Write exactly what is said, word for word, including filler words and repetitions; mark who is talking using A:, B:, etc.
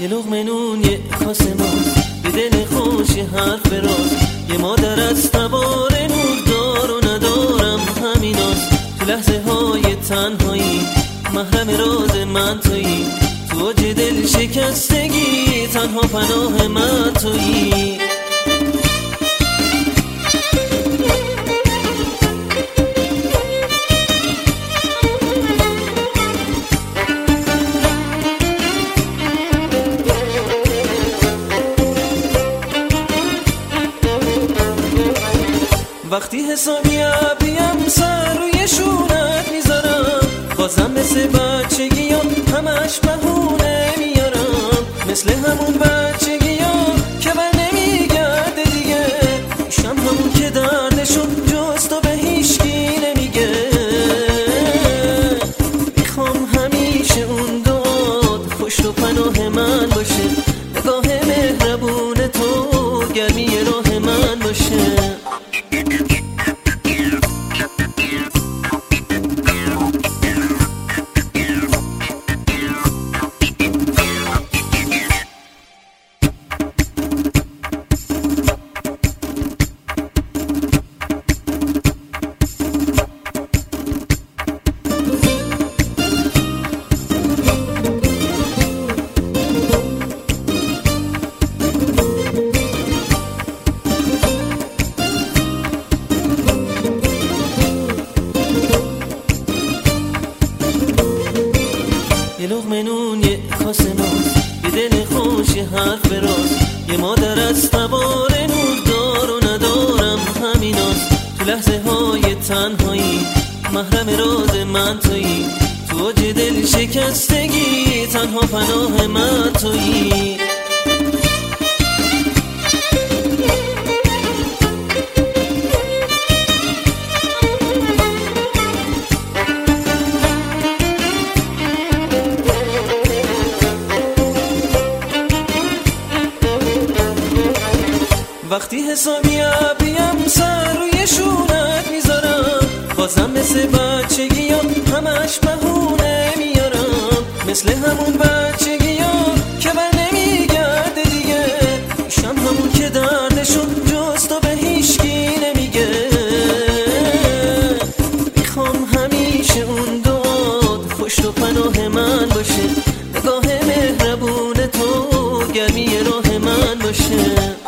A: یه لقمه نون یه کاسه ماست، یه دل خوش یه حرف راست، یه مادر از تبار نور دار و ندارم همیناست. تو لحظه های تنهایی محرم راز من تویی، تو اوج دل شکستگی تنها پناه من تویی. وقتی حسابی عبیم سر روی شونت میذارم، بازم مثل بچگی ها همش بهونه میارم، مثل همون بچگی ها که بر نمیگرده دیگه، میشم همون که دردشون جز تو به هیچکی نمیگه. میخوام همیشه اون داد پشت و پناه من باشه، نگاه مهربون تو گرمی راه من باشه. یه لقمه نون یه کاسه ماست، یه دل خوش یه حرف راست، یه مادر از تبار نور دار و ندارم همیناست. تو لحظه های تنهایی محرم راز من تویی، تو اوج دل شکستگی تنها پناه من تویی. وقتی حسابی عبیم سر روی شونت میذارم، بازم مثل بچگی ها همش بهونه میارم، مثل همون بچگی ها که بر نمیگرده دیگه، میشم همون که دردشون جز تو به هیچکی نمیگه. میخوام همیشه اون داد پشت و پناه من باشه، نگاه مهربون تو گرمی راه من باشه.